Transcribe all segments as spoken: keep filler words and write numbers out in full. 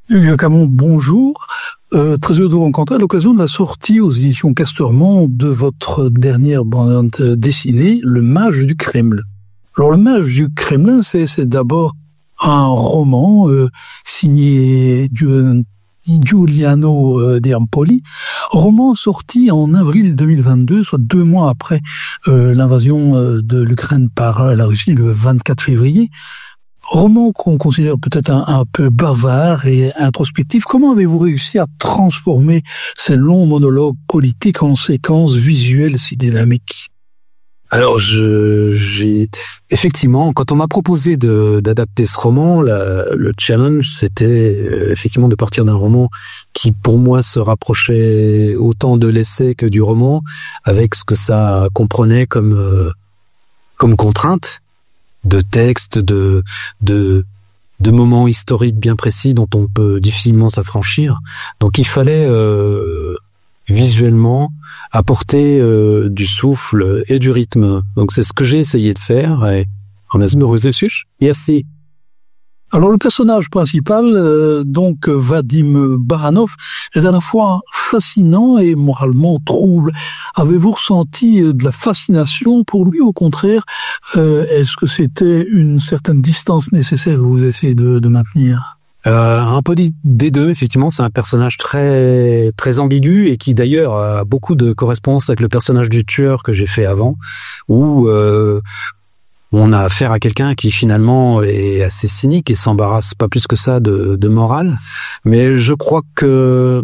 Hugues Camon, bonjour. Euh, très heureux de vous rencontrer à l'occasion de la sortie aux éditions Casterman de votre dernière bande dessinée, Le Mage du Kremlin. Alors, Le Mage du Kremlin, c'est, c'est d'abord un roman euh, signé du, Giuliano euh, De Empoli, roman sorti en avril deux mille vingt-deux, soit deux mois après euh, l'invasion euh, de l'Ukraine par la Russie le vingt-quatre février. Roman qu'on considère peut-être un, un peu bavard et introspectif. Comment avez-vous réussi à transformer ces longs monologues politiques en séquences visuelles si dynamiques? Alors, je, j'ai effectivement, quand on m'a proposé de, d'adapter ce roman, la, le challenge, c'était euh, effectivement de partir d'un roman qui, pour moi, se rapprochait autant de l'essai que du roman, avec ce que ça comprenait comme euh, comme contrainte de texte, de de de moments historiques bien précis dont on peut difficilement s'affranchir. Donc, il fallait euh, visuellement apporter euh, du souffle et du rythme. Donc c'est ce que j'ai essayé de faire et on a réussi. Merci. Alors le personnage principal, euh, donc Vadim Baranov, est à la fois fascinant et moralement trouble. Avez-vous ressenti de la fascination pour lui, au contraire, euh, est-ce que c'était une certaine distance nécessaire que vous essayez de, de maintenir ? Euh, un peu des deux, effectivement, c'est un personnage très très ambigu et qui d'ailleurs a beaucoup de correspondance avec le personnage du tueur que j'ai fait avant, où euh, on a affaire à quelqu'un qui finalement est assez cynique et s'embarrasse pas plus que ça de, de morale. Mais je crois que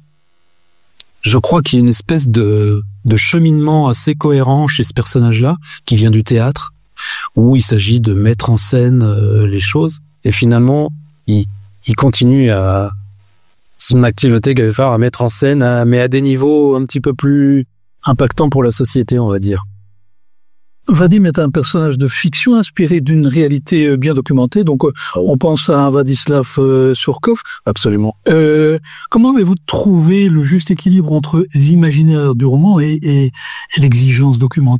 je crois qu'il y a une espèce de de cheminement assez cohérent chez ce personnage-là, qui vient du théâtre, où il s'agit de mettre en scène euh, les choses et finalement il il continue à son activité quelque part à mettre en scène, à, mais à des niveaux un petit peu plus impactants pour la société, on va dire. Vadim est un personnage de fiction inspiré d'une réalité bien documentée. Donc, on pense à un Vladislav Surkov. Absolument. Euh, comment avez-vous trouvé le juste équilibre entre l'imaginaire du roman et, et, et l'exigence documentaire ?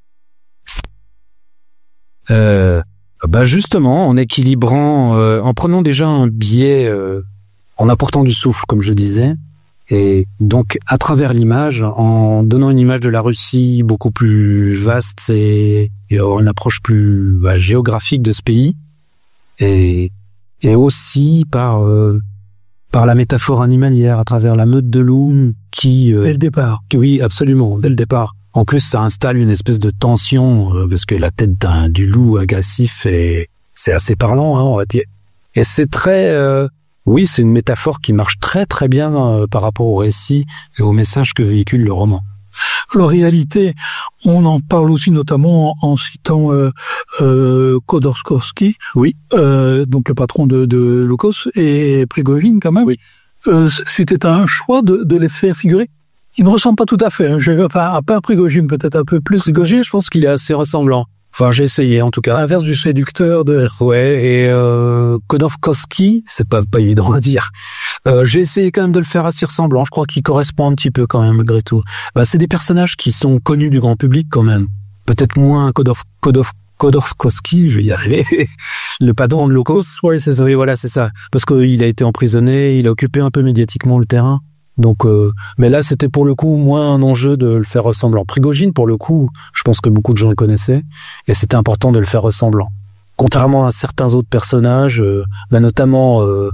Euh... Bah justement, en équilibrant, euh, en prenant déjà un biais, euh, en apportant du souffle, comme je disais, et donc à travers l'image, en donnant une image de la Russie beaucoup plus vaste et, et avoir une approche plus bah, géographique de ce pays, et, et aussi par euh, par la métaphore animalière, à travers la meute de loups qui... Euh, dès le départ. Qui, oui, absolument, dès le départ. En plus, ça installe une espèce de tension, euh, parce que la tête d'un, du loup agressif, est, c'est assez parlant, hein, on va dire. Et c'est très... Euh, oui, c'est une métaphore qui marche très très bien euh, par rapport au récit et au message que véhicule le roman. La réalité, on en parle aussi notamment en, en citant euh, euh, Khodorkovsky, oui. euh, donc le patron de, de Lukos, et Prigojine quand même. Oui. Euh, c'était un choix de, de les faire figurer. Il ne ressemble pas tout à fait. Hein. Je, enfin, à part Prigojine, peut-être un peu plus. Prigojine, je pense qu'il est assez ressemblant. Enfin, j'ai essayé, en tout cas. L'inverse du séducteur de... Ouais, et euh, Khodorkovsky, c'est pas, pas évident à dire. Euh, j'ai essayé quand même de le faire assez ressemblant. Je crois qu'il correspond un petit peu quand même, malgré tout. Bah, c'est des personnages qui sont connus du grand public quand même. Peut-être moins Khodorf, Khodorf, Khodorkovsky, je vais y arriver. Le patron de Lukos. Oui, c'est ça. Oui, voilà, c'est ça. Parce qu'il a été emprisonné, il a occupé un peu médiatiquement le terrain. Donc, euh, mais là, c'était pour le coup moins un enjeu de le faire ressemblant. Prigojine, pour le coup, je pense que beaucoup de gens le connaissaient, et c'était important de le faire ressemblant. Contrairement à certains autres personnages, euh, bah notamment euh,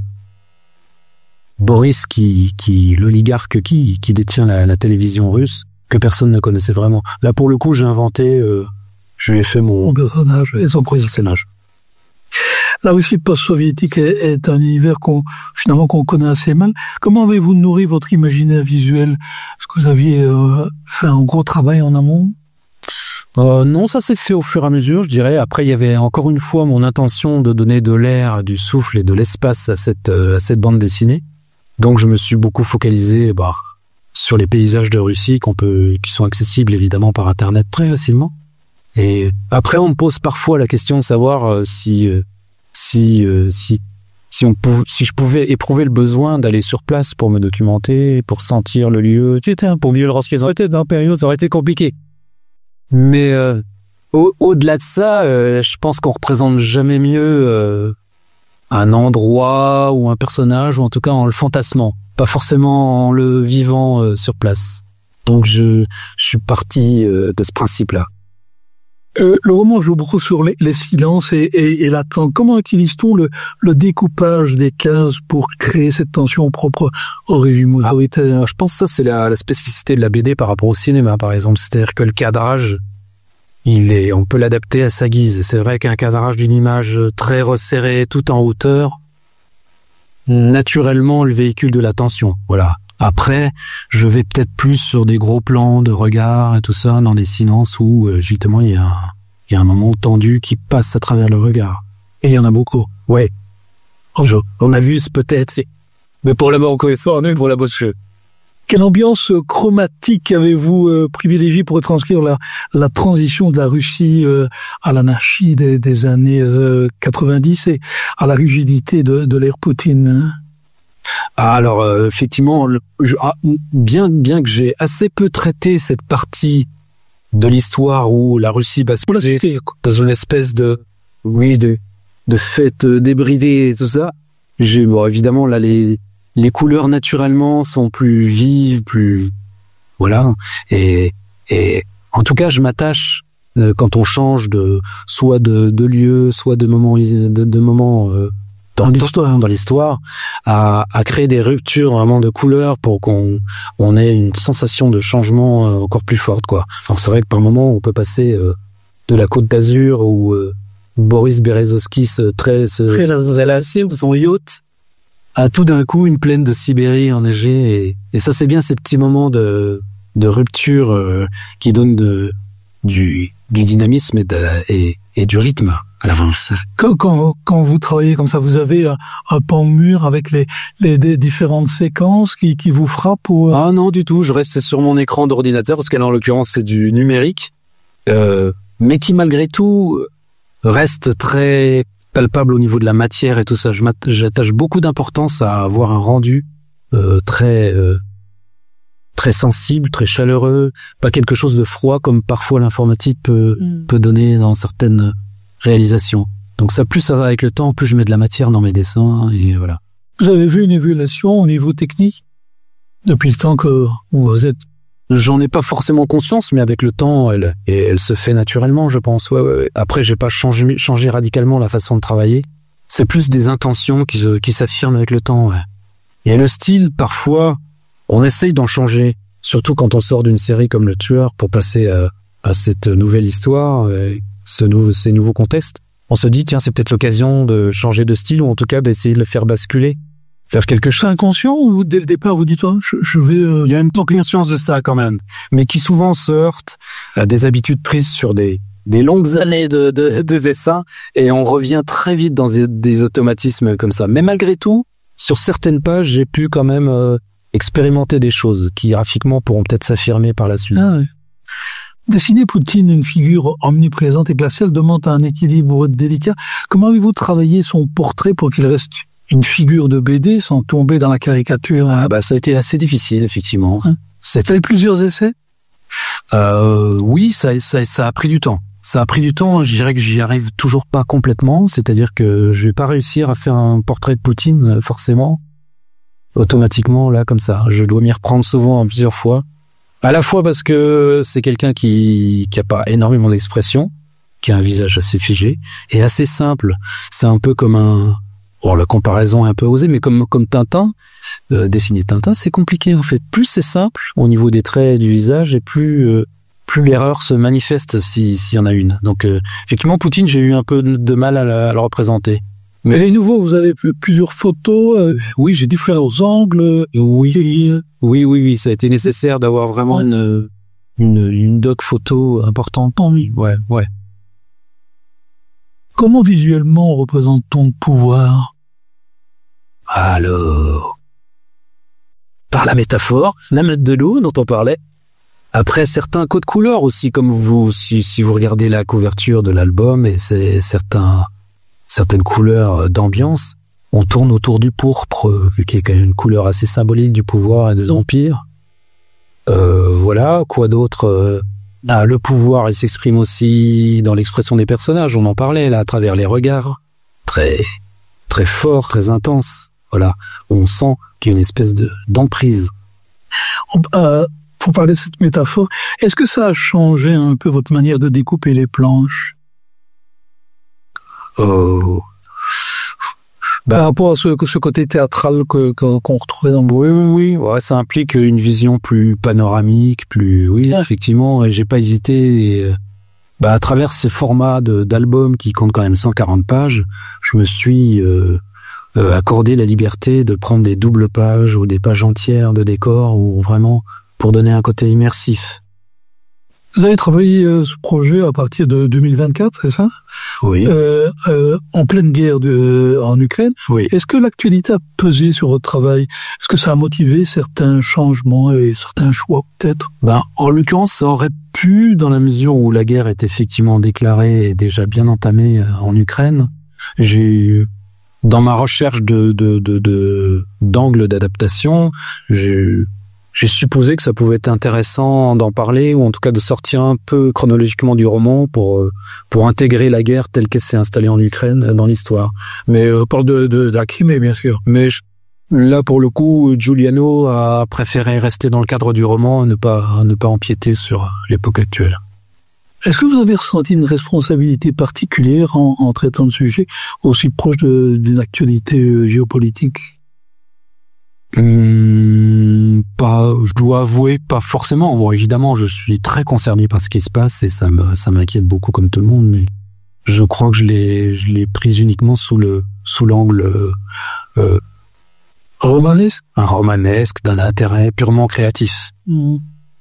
Boris, qui, qui l'oligarque qui, qui détient la, la télévision russe, que personne ne connaissait vraiment. Là, pour le coup, j'ai inventé, euh, je lui ai fait mon, mon personnage et son personnage. La Russie post-soviétique est, est un univers qu'on, finalement, qu'on connaît assez mal. Comment avez-vous nourri votre imaginaire visuel ? Est-ce que vous aviez euh, fait un gros travail en amont ? euh, Non, ça s'est fait au fur et à mesure, je dirais. Après, il y avait encore une fois mon intention de donner de l'air, du souffle et de l'espace à cette, euh, à cette bande dessinée. Donc, je me suis beaucoup focalisé bah, sur les paysages de Russie qu'on peut, qui sont accessibles évidemment par Internet très facilement. Et après, on me pose parfois la question de savoir euh, si... Euh, Si, euh, si, si, on pou- si je pouvais éprouver le besoin d'aller sur place pour me documenter, pour sentir le lieu, tu sais, pour vivre lorsqu'ils ont été dans la période, ça aurait été compliqué. Mais euh, au- au-delà de ça, euh, je pense qu'on représente jamais mieux euh, un endroit ou un personnage, ou en tout cas en le fantasmant, pas forcément en le vivant euh, sur place. Donc je, je suis parti euh, de ce principe-là. Euh, le roman joue beaucoup sur les, les silences et, et, et l'attente. Comment utilise-t-on le, le découpage des cases pour créer cette tension propre au régime Ah oui, je pense que ça c'est la, la spécificité de la B D par rapport au cinéma, par exemple. C'est-à-dire que le cadrage, il est, on peut l'adapter à sa guise. C'est vrai qu'un cadrage d'une image très resserrée, tout en hauteur, naturellement le véhicule de la tension. Voilà. Après, je vais peut-être plus sur des gros plans de regard et tout ça, dans des silences où, euh, justement, il y a un, il y a un moment tendu qui passe à travers le regard. Et il y en a beaucoup. Ouais. On a vu ce peut-être, mais pour la mort, encore une fois, pour la bosse. Quelle ambiance chromatique avez-vous euh, privilégié pour retranscrire la, la transition de la Russie euh, à l'anarchie des, des années euh, quatre-vingt-dix et à la rigidité de, de l'ère Poutine? Ah, alors euh, effectivement, je, ah, bien bien que j'ai assez peu traité cette partie de l'histoire où la Russie basculait dans une espèce de oui de de fête débridée et tout ça, j'ai bon évidemment là les les couleurs naturellement sont plus vives, plus voilà et et en tout cas je m'attache euh, quand on change de soit de de lieu, soit de moment de, de moment euh, dans l'histoire, dans l'histoire, à, à créer des ruptures vraiment de couleurs pour qu'on on ait une sensation de changement euh, encore plus forte, quoi. Alors c'est vrai que par moment on peut passer euh, de la Côte d'Azur où euh, Boris Berezovsky se traite de son yacht à tout d'un coup une plaine de Sibérie enneigée et, et ça c'est bien ces petits moments de de rupture euh, qui donnent de du du dynamisme et, de, et, et du rythme à l'avance. Quand, quand, quand vous travaillez comme ça, vous avez un, un pan de mur avec les, les, les différentes séquences qui, qui vous frappent ou... Ah non, du tout. Je reste sur mon écran d'ordinateur parce qu'en l'occurrence, c'est du numérique, euh, mais qui malgré tout reste très palpable au niveau de la matière et tout ça. Je j'attache beaucoup d'importance à avoir un rendu euh, très euh, très sensible, très chaleureux, pas quelque chose de froid comme parfois l'informatique peut mm. peut donner dans certaines réalisation. Donc ça, plus ça va avec le temps, plus je mets de la matière dans mes dessins et voilà. Vous avez vu une évolution au niveau technique depuis le temps que vous êtes? J'en ai pas forcément conscience, mais avec le temps, elle, et elle se fait naturellement, je pense. Ouais, ouais, ouais. Après, j'ai pas changé, changé radicalement la façon de travailler. C'est plus des intentions qui, se, qui s'affirment avec le temps. Ouais. Et le style, parfois, on essaye d'en changer, surtout quand on sort d'une série comme Le Tueur pour passer à, à cette nouvelle histoire. Et Ce nouveau, ces nouveaux contextes, on se dit tiens c'est peut-être l'occasion de changer de style ou en tout cas d'essayer de le faire basculer, faire quelque chose inconscient ou dès le départ vous dites oh, je, je vais. Euh... Il y a une conscience de ça quand même, mais qui souvent se heurte à des habitudes prises sur des des longues années de de, de dessin et on revient très vite dans des, des automatismes comme ça. Mais malgré tout, sur certaines pages, j'ai pu quand même euh, expérimenter des choses qui graphiquement pourront peut-être s'affirmer par la suite. Ah ouais. Dessiner Poutine, une figure omniprésente et glaciale, demande un équilibre délicat. Comment avez-vous travaillé son portrait pour qu'il reste une figure de B D sans tomber dans la caricature? Ah bah ça a été assez difficile, effectivement. Hein? C'était plusieurs essais? Euh, oui, ça, ça, ça a pris du temps. Ça a pris du temps, je dirais que j'y arrive toujours pas complètement, c'est-à-dire que je vais pas réussir à faire un portrait de Poutine, forcément, automatiquement, là, comme ça. Je dois m'y reprendre souvent, plusieurs fois. À la fois parce que c'est quelqu'un qui qui a pas énormément d'expression, qui a un visage assez figé et assez simple. C'est un peu comme un, bon la comparaison est un peu osée, mais comme comme Tintin, euh, dessiner Tintin c'est compliqué en fait. Plus c'est simple au niveau des traits du visage et plus euh, plus l'erreur se manifeste si s'il y en a une. Donc euh, effectivement Poutine j'ai eu un peu de mal à, la, à le représenter. Mais les nouveaux, vous avez plusieurs photos. Euh, oui, j'ai différents angles. Oui, oui, oui, oui. Ça a été nécessaire d'avoir vraiment ouais. une, une une doc photo importante. Oui, ouais, ouais. Comment visuellement représente-t-on le pouvoir? Alors, par la métaphore, la mettre de l'eau dont on parlait. Après, certains codes couleurs aussi, comme vous, si si vous regardez la couverture de l'album et c'est certains. certaines couleurs d'ambiance, on tourne autour du pourpre, qui est quand même une couleur assez symbolique du pouvoir et de l'empire. Euh, voilà, quoi d'autre euh, ah, le pouvoir, il s'exprime aussi dans l'expression des personnages, on en parlait là, à travers les regards, très très fort, très intense. Voilà, on sent qu'il y a une espèce de d'emprise. Euh, pour parler de cette métaphore, est-ce que ça a changé un peu votre manière de découper les planches? Oh. Bah, par rapport à ce, ce côté théâtral que, que, qu'on retrouvait dans le... Oui, oui, oui. Ouais, ça implique une vision plus panoramique, plus... Oui, effectivement, j'ai pas hésité. Et, bah, à travers ces formats de, d'albums qui comptent quand même cent quarante pages, je me suis euh, euh, accordé la liberté de prendre des doubles pages ou des pages entières de décors, ou vraiment pour donner un côté immersif. Vous avez travaillé euh, ce projet à partir de deux mille vingt-quatre, c'est ça? Oui. Euh, euh, en pleine guerre de, en Ukraine. Oui. Est-ce que l'actualité a pesé sur votre travail? Est-ce que ça a motivé certains changements et certains choix, peut-être? Ben, en l'occurrence, ça aurait pu, dans la mesure où la guerre est effectivement déclarée et déjà bien entamée en Ukraine. J'ai, dans ma recherche de, de, de, de, d'angle d'adaptation, j'ai, J'ai supposé que ça pouvait être intéressant d'en parler, ou en tout cas de sortir un peu chronologiquement du roman pour pour intégrer la guerre telle qu'elle s'est installée en Ukraine dans l'histoire. Mais on parle de, de, de la Crimée, bien sûr. Mais je, là, pour le coup, Giuliano a préféré rester dans le cadre du roman et ne pas, ne pas empiéter sur l'époque actuelle. Est-ce que vous avez ressenti une responsabilité particulière en, en traitant de sujets aussi proches de, d'une actualité géopolitique? Hum, pas, je dois avouer, pas forcément. Bon, évidemment, je suis très concerné par ce qui se passe et ça me, ça m'inquiète beaucoup comme tout le monde, mais je crois que je l'ai, je l'ai prise uniquement sous le, sous l'angle, euh, romanesque, un romanesque, d'un intérêt purement créatif. Mmh.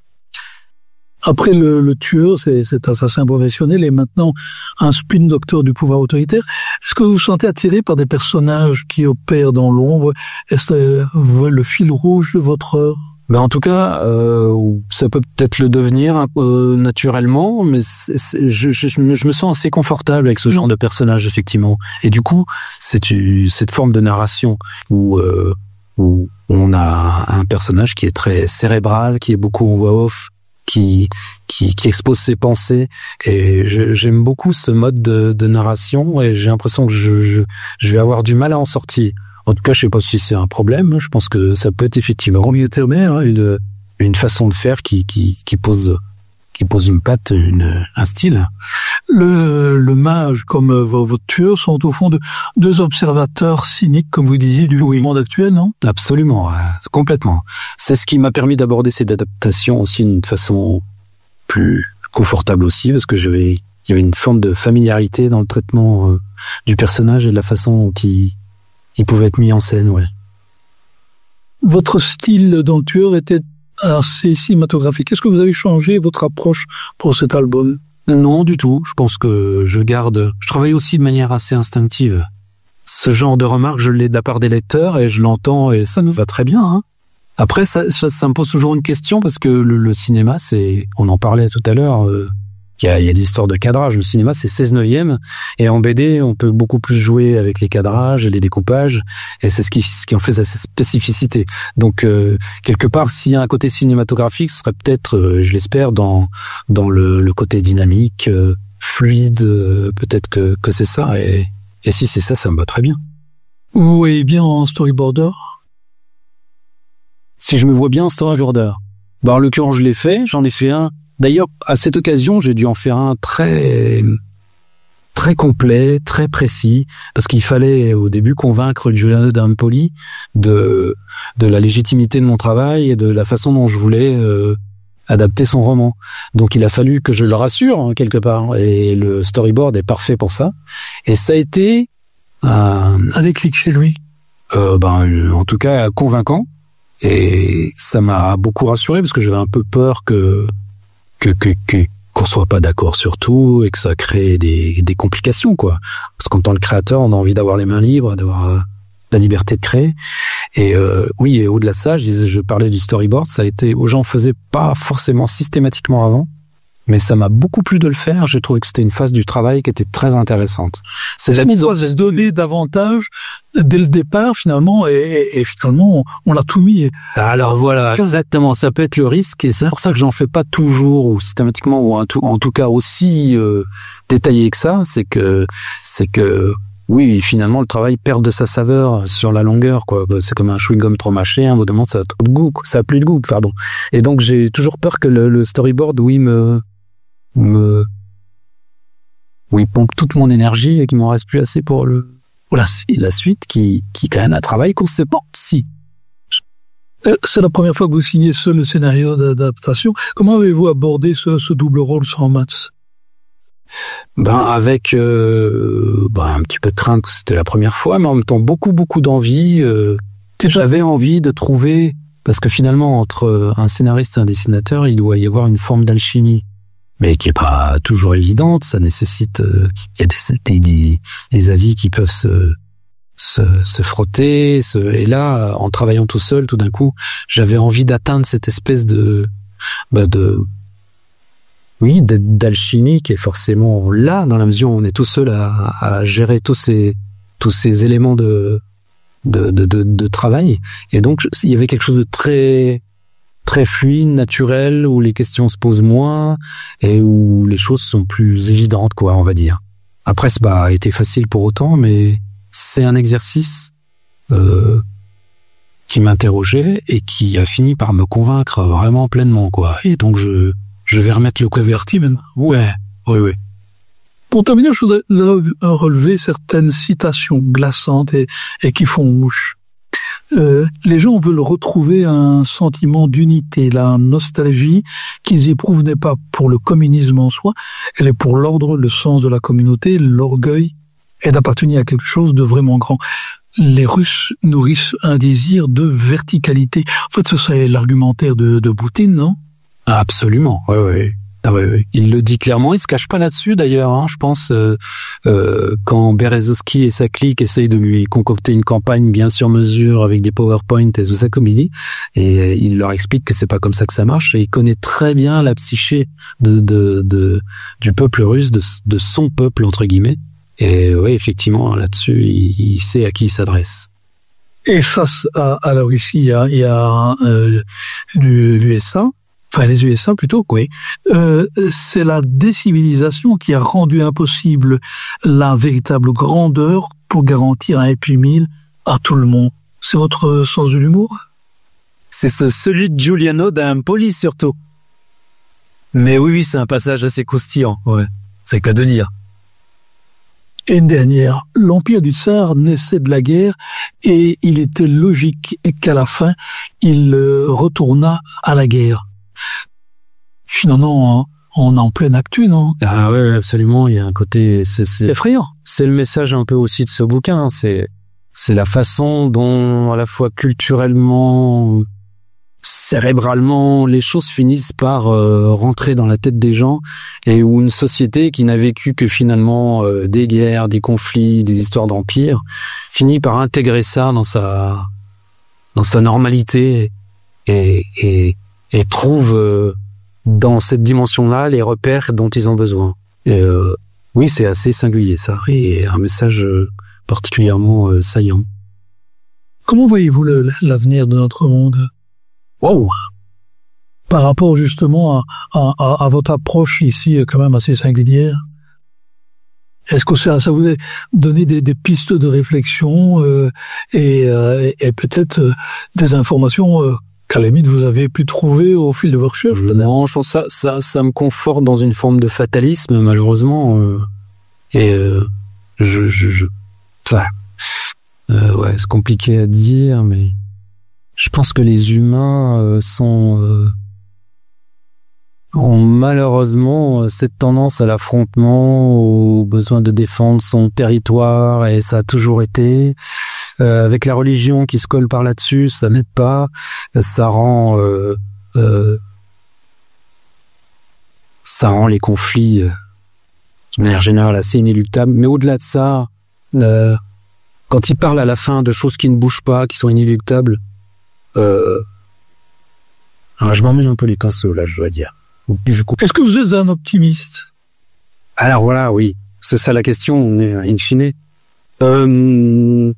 Après le, le tueur, c'est, cet assassin professionnel est maintenant un spin docteur du pouvoir autoritaire. Est-ce que vous vous sentez attiré par des personnages qui opèrent dans l'ombre? Est-ce euh, le fil rouge de votre œuvre? Ben en tout cas, euh, ça peut peut-être le devenir euh, naturellement, mais c'est, c'est, je, je, je me sens assez confortable avec ce genre de personnage, effectivement. Et du coup, c'est cette forme de narration où, euh, où on a un personnage qui est très cérébral, qui est beaucoup en voix off, qui qui qui expose ses pensées, et je, j'aime beaucoup ce mode de, de narration, et j'ai l'impression que je, je je vais avoir du mal à en sortir. En tout cas, je sais pas si c'est un problème. Je pense que ça peut être effectivement une une façon de faire qui qui qui pose qui pose une patte, une un style. Le le mage comme votre tueur sont au fond de deux observateurs cyniques, comme vous disiez, du oui. monde actuel, non? Absolument, complètement. C'est ce qui m'a permis d'aborder cette adaptation aussi d'une façon plus confortable aussi, parce que j'avais il y avait une forme de familiarité dans le traitement euh, du personnage et de la façon dont il il pouvait être mis en scène, ouais. Votre style dans le tueur était assez cinématographique. Est-ce que vous avez changé votre approche pour cet album? Non, du tout. Je pense que je garde... Je travaille aussi de manière assez instinctive. Ce genre de remarques, je l'ai de la part des lecteurs et je l'entends et ça nous va très bien. Hein. Après, ça, ça, ça me pose toujours une question parce que le, le cinéma, c'est... On en parlait tout à l'heure... Euh... Il y a, il y a des histoires de cadrage. Le cinéma, c'est seize neuvième. Et en B D, on peut beaucoup plus jouer avec les cadrages et les découpages. Et c'est ce qui, ce qui en fait sa spécificité. Donc, euh, quelque part, s'il y a un côté cinématographique, ce serait peut-être, euh, je l'espère, dans, dans le, le côté dynamique, euh, fluide, euh, peut-être que, que c'est ça. Et, et si c'est ça, ça me va très bien. Oui, bien en storyboarder. Si je me vois bien en storyboarder. Bah, en l'occurrence, je l'ai fait. J'en ai fait un. D'ailleurs, à cette occasion, j'ai dû en faire un très, très complet, très précis, parce qu'il fallait au début convaincre Giuliano d'Empoli de, de la légitimité de mon travail et de la façon dont je voulais euh, adapter son roman. Donc il a fallu que je le rassure, hein, quelque part, et le storyboard est parfait pour ça. Et ça a été euh, un déclic chez lui. Euh, ben, en tout cas, convaincant. Et ça m'a beaucoup rassuré, parce que j'avais un peu peur que que que que qu'on soit pas d'accord sur tout et que ça crée des des complications, quoi. Parce qu'en tant que créateur, on a envie d'avoir les mains libres, d'avoir euh, la liberté de créer. Et euh, oui, et au-delà de ça, je disais, je parlais du storyboard, ça a été, aux gens faisaient pas forcément systématiquement avant, mais ça m'a beaucoup plu de le faire. J'ai trouvé que c'était une phase du travail qui était très intéressante. C'est jamais de se donner davantage dès le départ, finalement, et, et, et finalement, on, on a tout mis. Alors voilà, exactement. Ça peut être le risque, et c'est pour ça que j'en fais pas toujours, ou systématiquement, ou en tout, en tout cas aussi euh, détaillé que ça. C'est que, c'est que oui, finalement, le travail perd de sa saveur sur la longueur, quoi. C'est comme un chewing-gum trop mâché, à un moment, ça a trop de goût, quoi. Ça a plus de goût, pardon. Et donc, j'ai toujours peur que le, le storyboard, oui, me, me, oui, pompe toute mon énergie et qu'il m'en reste plus assez pour le, pour la, la suite qui, qui est quand même un travail conséquent, si. C'est la première fois que vous signez seul le scénario d'adaptation. Comment avez-vous abordé ce, ce double rôle sans Mats? Ben avec euh, ben un petit peu de crainte que c'était la première fois, mais en même temps beaucoup beaucoup d'envie. Euh, j'avais envie de trouver, parce que finalement entre un scénariste et un dessinateur, il doit y avoir une forme d'alchimie, mais qui est pas toujours évidente. Ça nécessite, euh, il y a des, des des avis qui peuvent se se, se frotter. Se, et là, en travaillant tout seul, tout d'un coup, j'avais envie d'atteindre cette espèce de ben de oui, d'alchimie qui est forcément là, dans la mesure où on est tout seul à, à gérer tous ces, tous ces éléments de, de, de, de, de travail. Et donc, il y avait quelque chose de très, très fluide, naturel, où les questions se posent moins et où les choses sont plus évidentes, quoi, on va dire. Après, ça n'a pas été facile pour autant, mais c'est un exercice, euh, qui m'interrogeait et qui a fini par me convaincre vraiment pleinement, quoi. Et donc, je, Je vais remettre le converti même. Ouais, oui, oui. Pour terminer, je voudrais relever certaines citations glaçantes et, et qui font mouche. Euh, les gens veulent retrouver un sentiment d'unité, la nostalgie qu'ils éprouvent n'est pas pour le communisme en soi, elle est pour l'ordre, le sens de la communauté, l'orgueil et d'appartenir à quelque chose de vraiment grand. Les Russes nourrissent un désir de verticalité. En fait, ce serait l'argumentaire de, de Poutine, non? Absolument, oui, oui. Ah, oui, oui. Il le dit clairement, il se cache pas là-dessus d'ailleurs. Hein, je pense euh, euh, quand Berezovsky et sa clique essayent de lui concocter une campagne bien sur mesure avec des PowerPoint et tout ça comme il dit, et euh, il leur explique que c'est pas comme ça que ça marche. Et il connaît très bien la psyché de, de, de du peuple russe, de, de son peuple entre guillemets. Et oui, effectivement, là-dessus, il, il sait à qui il s'adresse. Et face à, à la Russie, il y a, il y a euh, l'U S A. Enfin, les U S A plutôt, oui. Euh, c'est la décivilisation qui a rendu impossible la véritable grandeur pour garantir un happy meal à tout le monde. C'est votre sens de l'humour? C'est ce, celui de Giuliano d'Empoli surtout. Mais oui, oui, c'est un passage assez croustillant, ouais. C'est qu'à de dire. Et une dernière, l'empire du tsar naissait de la guerre et il était logique qu'à la fin, il retournât à la guerre. Finalement, on est en pleine actu, non? Ah ouais, absolument. Il y a un côté, c'est, c'est effrayant. C'est le message un peu aussi de ce bouquin. Hein. C'est, c'est la façon dont, à la fois culturellement, cérébralement, les choses finissent par euh, rentrer dans la tête des gens, et où une société qui n'a vécu que finalement euh, des guerres, des conflits, des histoires d'empire, finit par intégrer ça dans sa, dans sa normalité et, et et trouvent euh, dans cette dimension-là les repères dont ils ont besoin. Et, euh, oui, c'est assez singulier, ça, et un message euh, particulièrement euh, saillant. Comment voyez-vous le, l'avenir de notre monde? Wow. Par rapport justement à, à, à votre approche ici, quand même assez singulière, est-ce que ça, ça vous a donné des, des pistes de réflexion euh, et, euh, et peut-être euh, des informations euh, qu'à la limite vous avez pu trouver au fil de vos recherches? Non, je pense que ça, ça, ça me conforte dans une forme de fatalisme, malheureusement. Euh, et euh, je, je, je, enfin, euh, ouais, c'est compliqué à dire, mais je pense que les humains euh, sont euh, ont malheureusement cette tendance à l'affrontement, au besoin de défendre son territoire, et ça a toujours été. Euh, avec la religion qui se colle par là-dessus, ça n'aide pas. Ça rend, euh, euh, ça rend les conflits, euh, de manière générale, assez inéluctables. Mais au-delà de ça, euh, quand il parle à la fin de choses qui ne bougent pas, qui sont inéluctables, euh, alors je m'en mets un peu les pinceaux là, je dois dire. Est-ce que vous êtes un optimiste? Alors voilà, oui, c'est ça la question, in fine. Euh,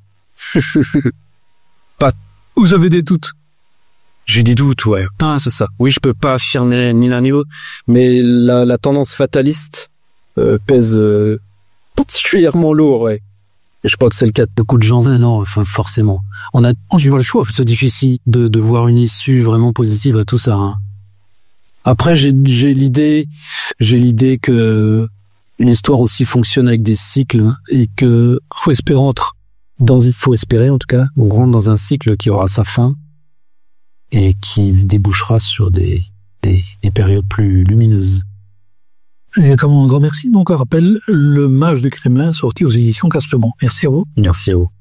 pas. Vous avez des doutes? J'ai des doutes, ouais. Ah, c'est ça. Oui, je peux pas affirmer ni l'un ni l'autre, mais la, la tendance fataliste euh, pèse euh, particulièrement lourd, ouais. Et je pense que c'est le cas de beaucoup de gens maintenant, enfin, forcément. On a, on a le choix, c'est difficile de, de voir une issue vraiment positive à tout ça, hein. Après, j'ai, j'ai l'idée, j'ai l'idée que une histoire aussi fonctionne avec des cycles et que faut espérer entre, dans, il faut espérer, en tout cas, on rentre dans un cycle qui aura sa fin et qui débouchera sur des, des, des périodes plus lumineuses. Et comme un grand merci, donc, on rappelle Le Mage du Kremlin, sorti aux éditions Castement. Merci à vous. Merci à vous.